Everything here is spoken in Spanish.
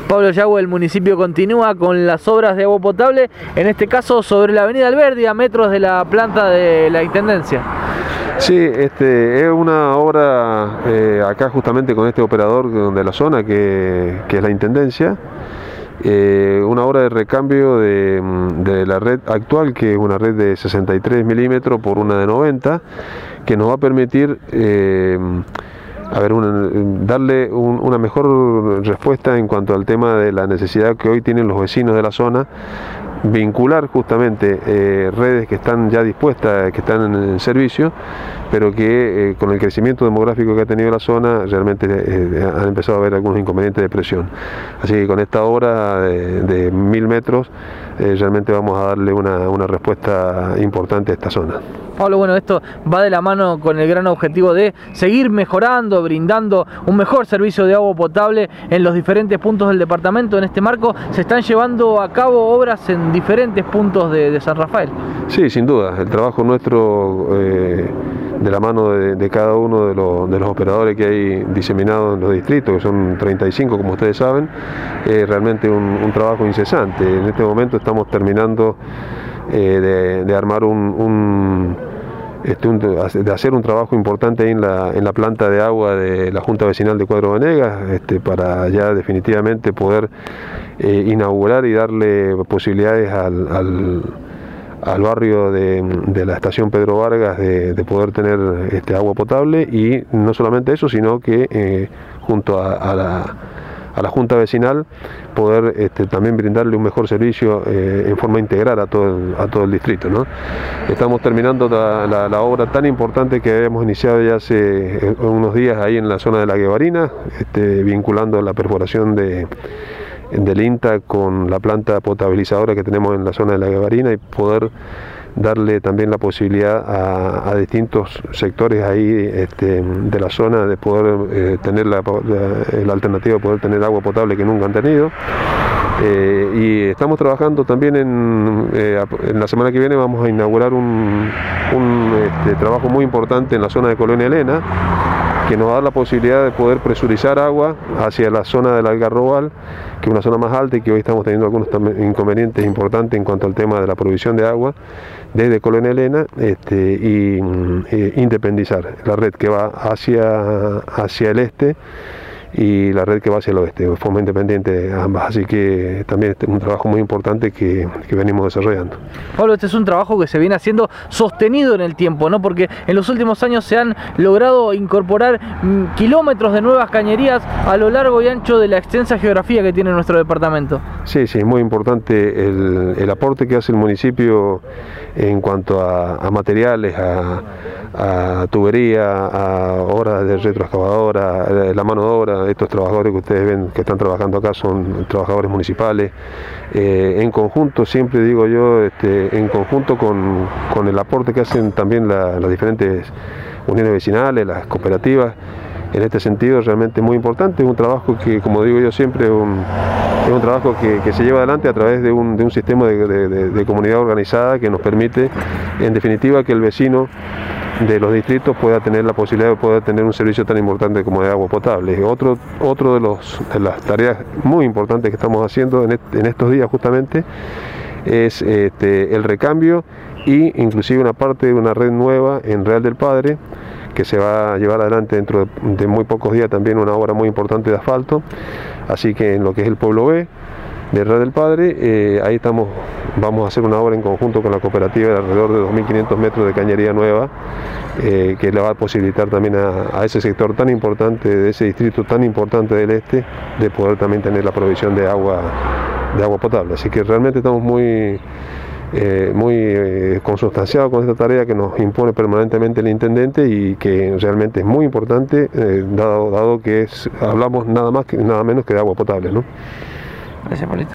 Pablo Yagüe, el municipio continúa con las obras de agua potable, en este caso sobre la avenida Alberdi, a metros de la planta de la Intendencia. Sí, es una obra acá justamente con este operador de la zona que es la Intendencia. Una obra de recambio de la red actual, que es una red de 63 milímetros por una de 90, que nos va a permitir darle una mejor respuesta en cuanto al tema de la necesidad que hoy tienen los vecinos de la zona, vincular justamente redes que están ya dispuestas, que están en servicio, pero que con el crecimiento demográfico que ha tenido la zona realmente han empezado a haber algunos inconvenientes de presión. Así que con esta obra de 1000 metros realmente vamos a darle una respuesta importante a esta zona. Pablo, bueno, esto va de la mano con el gran objetivo de seguir mejorando, brindando un mejor servicio de agua potable en los diferentes puntos del departamento. En este marco se están llevando a cabo obras en diferentes puntos de San Rafael. Sí, sin duda, el trabajo nuestro de la mano de cada uno de los operadores que hay diseminados en los distritos, que son 35 como ustedes saben, realmente un trabajo incesante. En este momento estamos terminando de armar de hacer un trabajo importante ahí en la planta de agua de la Junta Vecinal de Cuadro Vanegas, para ya definitivamente poder inaugurar y darle posibilidades al barrio de la estación Pedro Vargas de poder tener agua potable, y no solamente eso, sino que junto a la Junta Vecinal poder también brindarle un mejor servicio en forma integral a todo el distrito, ¿no? Estamos terminando la obra tan importante que habíamos iniciado ya hace unos días ahí en la zona de la Guevarina, vinculando la perforación del INTA con la planta potabilizadora que tenemos en la zona de la Guevarina, y poder darle también la posibilidad a distintos sectores ahí de la zona de poder tener la alternativa de poder tener agua potable que nunca han tenido. Y estamos trabajando también en la semana que viene vamos a inaugurar un trabajo muy importante en la zona de Colonia Elena, que nos va a dar la posibilidad de poder presurizar agua hacia la zona del Algarrobal, que es una zona más alta y que hoy estamos teniendo algunos inconvenientes importantes en cuanto al tema de la provisión de agua desde Colonia Elena, y independizar la red que va hacia el este y la red que va hacia el oeste, de forma independiente ambas. Así que también es un trabajo muy importante que venimos desarrollando. Pablo, este es un trabajo que se viene haciendo sostenido en el tiempo, ¿no? Porque en los últimos años se han logrado incorporar kilómetros de nuevas cañerías a lo largo y ancho de la extensa geografía que tiene nuestro departamento. Sí, es muy importante el aporte que hace el municipio en cuanto a materiales, a tubería, a horas de retroexcavadora, la mano de obra. Estos trabajadores que ustedes ven que están trabajando acá son trabajadores municipales, en conjunto, siempre digo yo, en conjunto con el aporte que hacen también las diferentes uniones vecinales, las cooperativas. En este sentido realmente muy importante, es un trabajo que, como digo yo siempre, es un trabajo que se lleva adelante a través de un sistema de comunidad organizada que nos permite, en definitiva, que el vecino de los distritos pueda tener la posibilidad de poder tener un servicio tan importante como de agua potable. Otro de las tareas muy importantes que estamos haciendo en estos días justamente es el recambio y inclusive una parte de una red nueva en Real del Padre, que se va a llevar adelante dentro de muy pocos días, también una obra muy importante de asfalto. Así que en lo que es el pueblo B de Real del Padre, ahí vamos a hacer una obra en conjunto con la cooperativa de alrededor de 2.500 metros de cañería nueva, que le va a posibilitar también a ese sector tan importante, de ese distrito tan importante del este, de poder también tener la provisión de agua potable. Así que realmente estamos muy consustanciados con esta tarea que nos impone permanentemente el intendente, y que realmente es muy importante, dado que hablamos nada menos que de agua potable, ¿no? Gracias, Pablito.